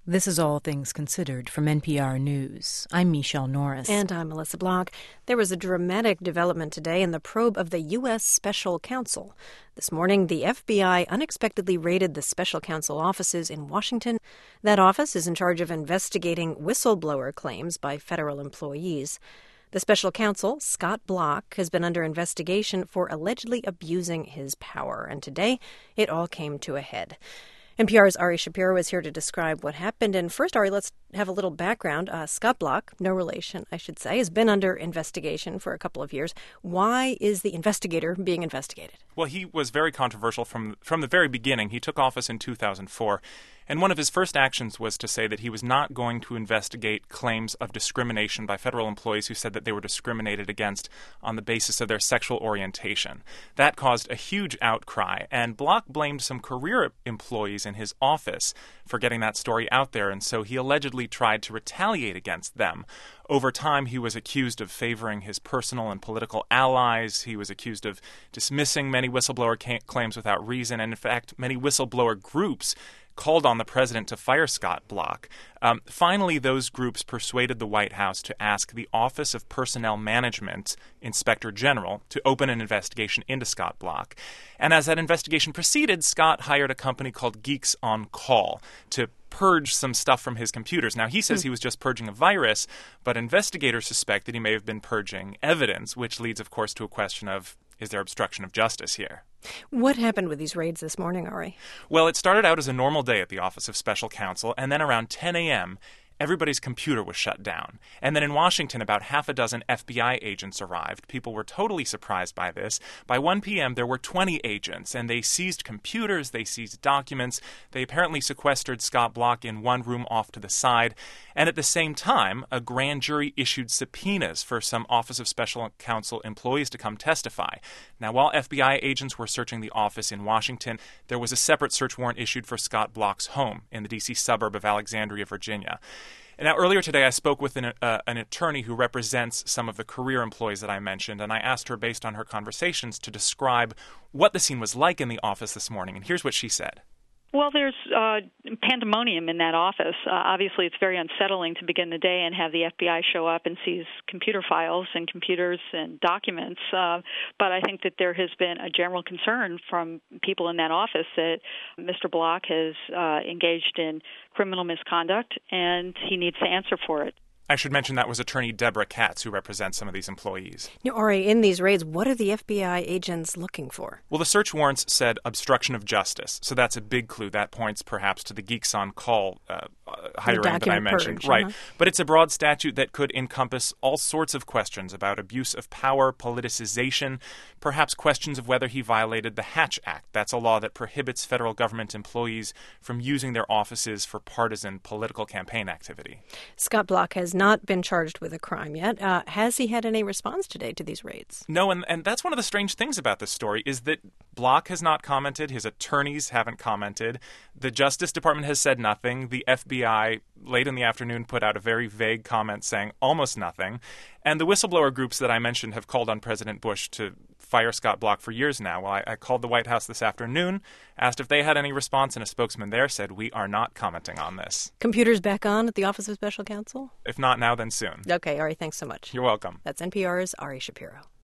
This is All Things Considered from NPR News. I'm Michelle Norris. And I'm Melissa Block. There was a dramatic development today in the probe of the U.S. Special Counsel. This morning, the FBI unexpectedly raided the Special Counsel offices in Washington. That office is in charge of investigating whistleblower claims by federal employees. The Special Counsel, Scott Bloch, has been under investigation for allegedly abusing his power. And today, it all came to a head. NPR's Ari Shapiro is here to describe what happened. And first, Ari, let's have a little background. Scott Bloch, no relation, I should say, has been under investigation for a couple of years. Why is the investigator being investigated? Well, he was very controversial from the very beginning. He took office in 2004. And one of his first actions was to say that he was not going to investigate claims of discrimination by federal employees who said that they were discriminated against on the basis of their sexual orientation. That caused a huge outcry, and Bloch blamed some career employees in his office for getting that story out there, and so he allegedly tried to retaliate against them. Over time, he was accused of favoring his personal and political allies. He was accused of dismissing many whistleblower claims without reason, and in fact, many whistleblower groups called on the president to fire Scott Bloch. Finally, those groups persuaded the White House to ask the Office of Personnel Management Inspector General to open an investigation into Scott Bloch. And as that investigation proceeded, Scott hired a company called Geeks on Call to purge some stuff from his computers. Now, he says he was just purging a virus, but investigators suspect that he may have been purging evidence, which leads, of course, to a question of, is there obstruction of justice here? What happened with these raids this morning, Ari? Well, it started out as a normal day at the Office of Special Counsel, and then around 10 a.m., everybody's computer was shut down. And then in Washington, about half a dozen FBI agents arrived. People were totally surprised by this. By 1 p.m., there were 20 agents, and they seized computers, they seized documents. They apparently sequestered Scott Bloch in one room off to the side. And at the same time, a grand jury issued subpoenas for some Office of Special Counsel employees to come testify. Now, while FBI agents were searching the office in Washington, there was a separate search warrant issued for Scott Bloch's home in the D.C. suburb of Alexandria, Virginia. Now, earlier today, I spoke with an attorney who represents some of the career employees that I mentioned, and I asked her, based on her conversations, to describe what the scene was like in the office this morning. And here's what she said. Well, there's pandemonium in that office. Obviously, it's very unsettling to begin the day and have the FBI show up and seize computer files and computers and documents. But I think that there has been a general concern from people in that office that Mr. Bloch has engaged in criminal misconduct, and he needs to answer for it. I should mention that was attorney Deborah Katz, who represents some of these employees. Now, Ari, in these raids, what are the FBI agents looking for? Well, the search warrants said obstruction of justice, so that's a big clue. That points perhaps to the Geeks on Call hiring that I mentioned. Purge, right. But it's a broad statute that could encompass all sorts of questions about abuse of power, politicization, perhaps questions of whether he violated the Hatch Act. That's a law that prohibits federal government employees from using their offices for partisan political campaign activity. Scott Bloch has not been charged with a crime yet. Has he had any response today to these raids? No, and that's one of the strange things about this story is that Bloch has not commented. His attorneys haven't commented. The Justice Department has said nothing. The FBI, late in the afternoon, put out a very vague comment saying almost nothing. And the whistleblower groups that I mentioned have called on President Bush to fire Scott Bloch for years now. Well, I called the White House this afternoon, asked if they had any response, and a spokesman there said, we are not commenting on this. Computers back on at the Office of Special Counsel? If not now, then soon. Okay, Ari, thanks so much. You're welcome. That's NPR's Ari Shapiro.